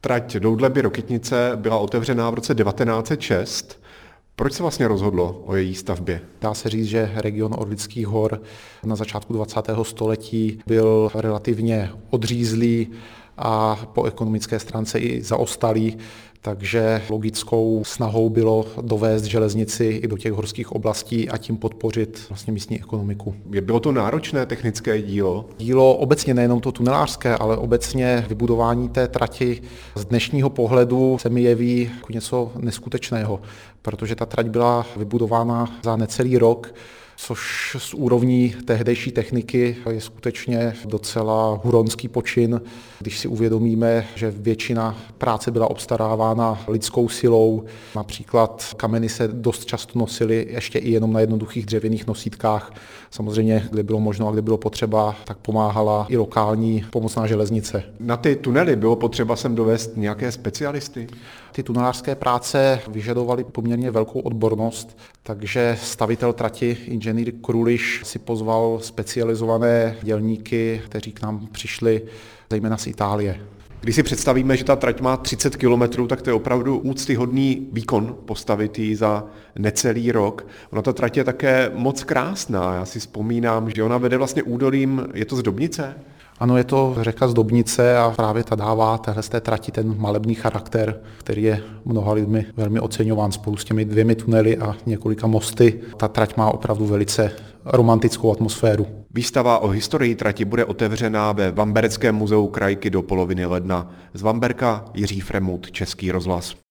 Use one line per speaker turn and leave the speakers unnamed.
Trať Doudleby-Rokytnice byla otevřená v roce 1906. Proč se vlastně rozhodlo o její stavbě?
Dá se říct, že region Orlických hor na začátku 20. století byl relativně odřízlý a po ekonomické stránce i zaostalý, takže logickou snahou bylo dovést železnici i do těch horských oblastí a tím podpořit vlastně místní ekonomiku.
Bylo to náročné technické dílo?
Dílo obecně, nejenom to tunelářské, ale obecně vybudování té trati z dnešního pohledu se mi jeví jako něco neskutečného, protože ta trať byla vybudována za necelý rok, což z úrovní tehdejší techniky je skutečně docela huronský počin, když si uvědomíme, že většina práce byla obstarávána lidskou silou. Například kameny se dost často nosily ještě i jenom na jednoduchých dřevěných nosítkách. Samozřejmě, kde bylo možno a kde bylo potřeba, tak pomáhala i lokální pomocná železnice.
Na ty tunely bylo potřeba sem dovést nějaké specialisty?
Ty tunelářské práce vyžadovaly poměrně velkou odbornost, takže stavitel trati inženýr Kruliš si pozval specializované dělníky, kteří k nám přišli zejména z Itálie.
Když si představíme, že ta trať má 30 kilometrů, tak to je opravdu úctyhodný výkon postavit ji za necelý rok. Ona ta trať je také moc krásná. Já si vzpomínám, že ona vede vlastně údolím, je to z Dobnice?
Ano, je to řeka z Dobnice a právě ta dává téhle trati ten malebný charakter, který je mnoha lidmi velmi oceňován spolu s těmi 2 tunely a několika mosty. Ta trať má opravdu velice romantickou atmosféru.
Výstava o historii trati bude otevřená ve Vamberském muzeu Krajky do poloviny ledna. Z Vamberka Jiří Fremut, Český rozhlas.